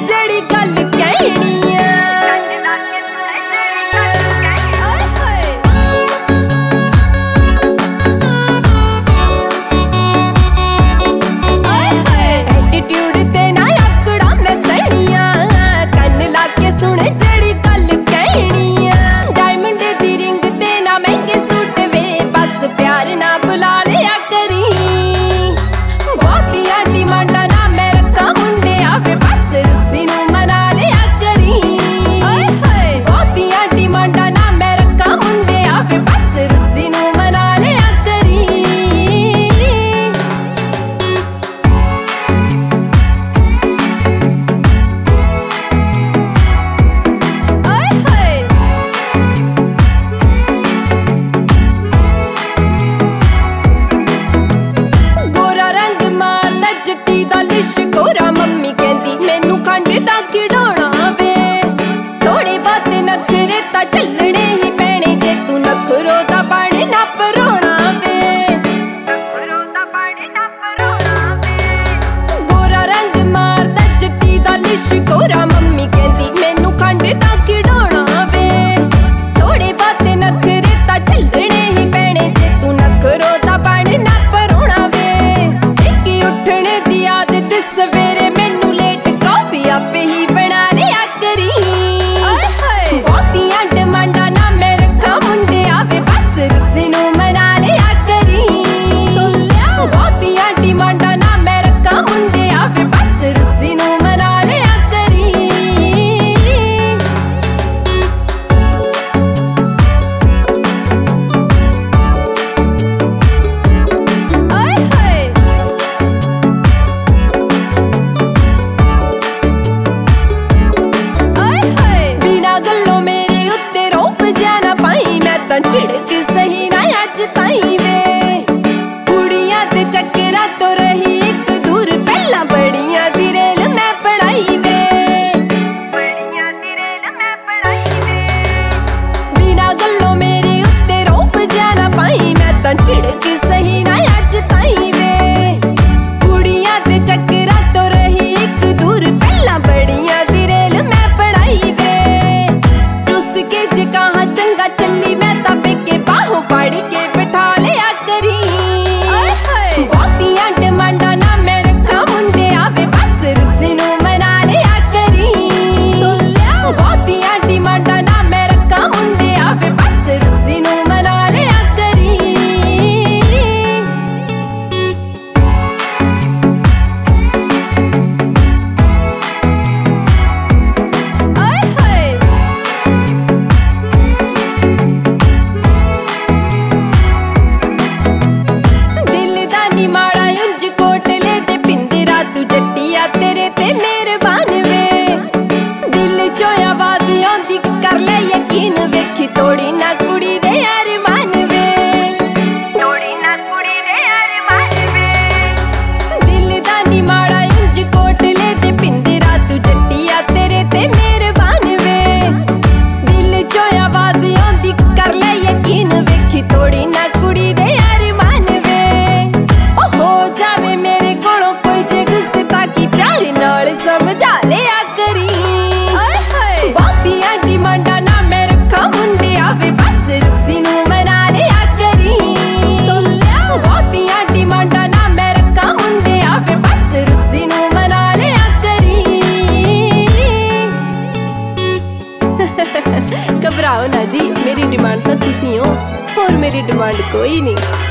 ਜਿਹੜੀ ਗੱਲ ਕਹਿਣੀ ਆ। ਐਟੀਟਿਊਡ ਤੇ ਨਾ ਆਕੜਾ ਮੈਂ ਸਹਿਣੀਆਂ, ਕੰਨ ਲਾ ਕੇ ਸੁਣ ਜਿਹੜੀ ਗੱਲ ਕਹਿਣੀ ਆ। ਡਾਇਮੰਡ ਦੀ ਰਿੰਗ ਤੇ ਨਾ ਮਹਿੰਗੇ ਸੂਟ ਵੇ, ਬਸ ਪਿਆਰ ਨਾ ਬੁਲਾ ਲਿਆ ਕਰੀ। ਬਹੁਤੀਆਂ ਡਿਮਾਂਡਾਂ ਨਾ ਮੈਂ ਰੱਖਾਂ ਮੁੰਡਿਆ ਵੇ, ਬਸ ਰੁੱਸੀ ਨੂੰ ਮਨਾ ਲਿਆ ਕਰੀ। ਬਹੁਤੀਆਂ ਡਿਮਾਂਡਾਂ ਨਾ ਮੈਂ ਰੱਖਾਂ ਮੁੰਡਿਆ ਵੇ, ਬਸ ਰੁੱਸੀ ਨੂੰ ਮਨਾ ਲਿਆ ਕਰੀ। ਗੋਰਾ ਰੰਗ ਮਾਰਦਾ ਜੱਟੀ ਦਾ ਲਿਸ਼ਕੋਰਾ, ਮੰਮੀ ਕਹਿੰਦੀ ਮੈਨੂੰ ਖੰਡ ਦਾ ਖਿਡੌਣਾ ਵੇ। ਥੋੜੇ ਬਹੁਤ ਨਖਰੇ ਤਾਂ ਚੱਲਣੇ ਹੀ ਪੈਣੇ, ਜੇ ਤੂੰ ਨਖਰੋ ਦਾ ਬਣ ਨਾ ਪਰੋਣਾ ਵੇ। ਗੋਰਾ ਰੰਗ ਮਾਰਦਾ ਜੱਟੀ ਦਾ ਲਿਸ਼ਕੋਰਾ, ਮੰਮੀ ਕਹਿੰਦੀ ਮੈਨੂੰ ਖੰਡ ਦਾ ਖਿਡੌਣਾ ਵੇ। ਥੋੜੇ ਬਹੁਤ ਨਖਰੇ ਤਾਂ ਚੱਲਣੇ ਹੀ ਪੈਣੇ, ਜੇ ਤੂੰ ਨਖਰੋ ਦਾ ਬਣ ਨਾ ਪਰੋਣਾ ਵੇ। ਇੱਕ ਉੱਠਣ ਦੀ ਆਦਤ ਸਵੇਰੇ ਮੈਨੂੰ ਲੇਟ ਕਾਫੀ ਆਪੇ ਹੀ ਬਣਾ ਲਿਆ ਕਰੀ। ਬਹੁਤੀਆਂ ਡਿਮਾਂਡਾਂ ਨਾ ਮੈਂ ਰੱਖਾਂ ਮੁੰਡਿਆ ਵੇ, ਬਸ ਰੁੱਸੀ ਨੂੰ ਮਨਾ ਲਿਆ ਕਰੀ। ਬਹੁਤੀਆਂ ਡਿਮਾਂਡਾਂ ਨਾ ਮੈਂ ਰੱਖਾਂ ਮੁੰਡਿਆ ਵੇ, ਬਸ ਰੁੱਸੀ ਨੂੰ ਮਨਾ ਲਿਆ ਕਰੀ। ਬਿਨਾਂ ਗੱਲੋਂ ਮੇਰੇ ਉੱਤੇ ਰੋਪ ਜਾ ਨਾ ਪਾਈ, ਮੈਂ ਤਾਂ ਝਿੜਕ ਸਹੀ ਨਾ ਅੱਜ ਤਾਈ ਵੇ। ਕੁੜੀਆਂ ਤੇ ਚੱਕਰਾਂ ਤੋਂ ਰਹੀ ਇੱਕ ਦੂਰ, ਪਹਿਲਾਂ ਬੜੀਆਂ ਦੀ ਰੇਲ ਮੈਂ ਪੜਾਈ ਵੇ। ਬਿਨਾਂ ਗੱਲੋਂ ਮੇਰੇ ਉੱਤੇ ਰੋਪ ਜਾ ਨਾ ਪਾਈ, ਮੈਂ ਤਾਂ ਝਿੜਕ ਸਹੀ ਨਾ ਅੱਜ ਤਾਈ ਵੇ। ਕੁੜੀਆਂ ਤੇ ਚੱਕਰਾਂ ਤੋਂ ਰਹੀ ਇੱਕ ਦੂਰ, ਪਹਿਲਾਂ ਬੜੀਆਂ ਦੀ ਰੇਲ ਮੈਂ ਪੜਾਈ ਵੇ। ਰੁੱਸ ਕੇ ਜੇ ਕਹਾਂ ਚੰਗਾ ਚੱਲੀ, ਮੈਂ ਤਾਂ ਪੇਕੇ ਬਾਹੋਂ ਫੜ ਕੇ ਬਿਠਾ ਲਿਆ ਕਰੀ। ਬਹੁਤੀਆਂ ਡਿਮਾਂਡਾਂ ਨਾ ਮੈਂ ਰੱਖਾਂ ਮੁੰਡਿਆ ਵੇ, ਬਸ ਰੁੱਸੀ ਨੂੰ ਮਨਾ ਲਿਆ ਕਰੀ। ਬਹੁਤੀਆਂ ਡਿਮਾਂਡਾਂ ਨਾ ਮੈਂ ਰੱਖਾਂ ਮੁੰਡਿਆ ਵੇ, ਬਸ ਰੁੱਸੀ ਨੂੰ ਮਨਾ ਲਿਆ ਕਰੀ। ਦਿਲ ਦਾ ਨੀ ਮਾੜਾ ਉਂਝ ਕੋਟਲੇ ਤੇ ਪਿੰਦਰਾ, ਤੂੰ ਜੱਟੀਆ ਤੇਰੇ ਤੇ ਮਿਹਰਬਾਨ ਵੇ। ਦਿਲ ਚੋਂ ਆਵਾਜ਼ ਆਉਂਦੀ ਕਰ ਲੈ ਯਕੀਨ, ਵੇਖੀ ਤੋੜੀ ਨਾ ਕੁੜੀ ਦੇ ਅਰਮਾਨ ਵੇ। ਦਿਲ ਦਾ ਨੀ ਮਾੜਾ ਉਂਝ ਕੋਟਲੇ ਤੇ ਪਿੰਦਰਾ, ਤੂੰ ਜੱਟੀਆ ਤੇਰੇ ਤੇ ਮਿਹਰਬਾਨ ਵੇ। ਦਿਲ ਚੋਂ ਆਵਾਜ਼ ਆਉਂਦੀ ਕਰ ਲੈ ਯਕੀਨ, ਵੇਖੀ ਤੋੜੀ ਨਾ ਕੁੜੀ ਦੇ ਅਰਮਾਨ ਵੇ। ਉਹ ਹੋ ਜਾਵੇ ਮੇਰੇ ਕੋਲੋਂ ਕੋਈ ਜੇ ਗੁੱਸੇ ਤਾਂ ਕੀ ਪਿਆਰ ਨਾਲ ਸਮਝਾ ਲਿਆ ਕਰੀ। ਬਹੁਤੀਆਂ ਡਿਮਾਂਡਾਂ ਨਾ ਮੈਂ ਰੱਖਾਂ ਮੁੰਡਿਆ ਵੇ, ਬਸ ਰੁੱਸੀ ਨੂੰ ਮਨਾ ਲਿਆ ਕਰੀ। ਬਹੁਤੀਆਂ ਡਿਮਾਂਡਾਂ ਨਾ ਮੈਂ ਰੱਖਾਂ ਮੁੰਡਿਆ ਵੇ, ਬਸ ਰੁੱਸੀ ਨੂੰ ਮਨਾ ਲਿਆ ਕਰੀ। ਘਬਰਾਓ ਨਾ ਜੀ, ਮੇਰੀ ਡਿਮਾਂਡ ਤਾਂ ਤੁਸੀਂ ਹੋ, ਹੋਰ ਮੇਰੀ ਡਿਮਾਂਡ ਕੋਈ ਨਹੀਂ।